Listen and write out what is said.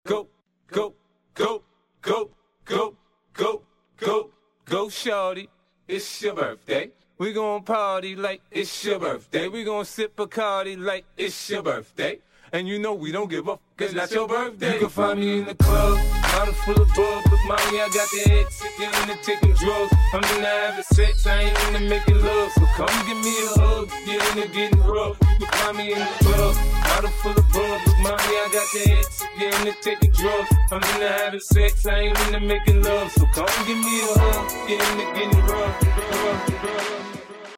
Go, go, go, go, go, go, go, go, shawty. It's your birthday. We gon' party like it's your birthday. We gon' sip Bacardi like it's your birthday. And you know we don't give up, cause that's your birthday. You can find me in the club, bottle full of bug. But mommy, I got the head sick, get into taking drugs. I'm into having sex, I ain't into making love. So come give me a hug, get into getting rough. You can find me in the club, bottle full of bug. But mommy, I got the head sick, get into taking drugs. I'm into having sex, I ain't into making love. So come give me a hug, get into getting rough.